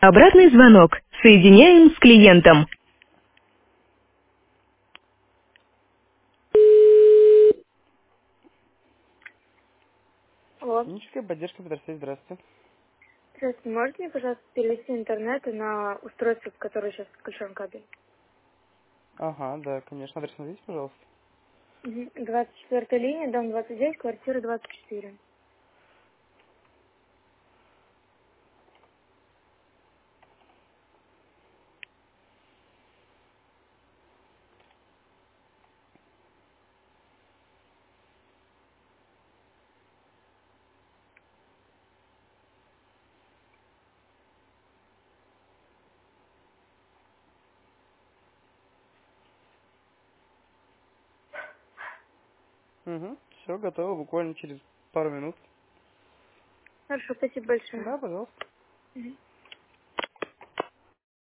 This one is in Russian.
Обратный звонок. Соединяем с клиентом. Алло. Техническая поддержка Петросвет, здравствуйте. Здравствуйте, можете мне, пожалуйста, перевести интернет на устройство, в которое сейчас включен кабель? Ага, да, конечно. Адрес назовите, пожалуйста. 24-я линия, дом 29, квартира 24. Угу, все, готово, буквально через пару минут. Хорошо, спасибо большое. Да, пожалуйста. Мгм.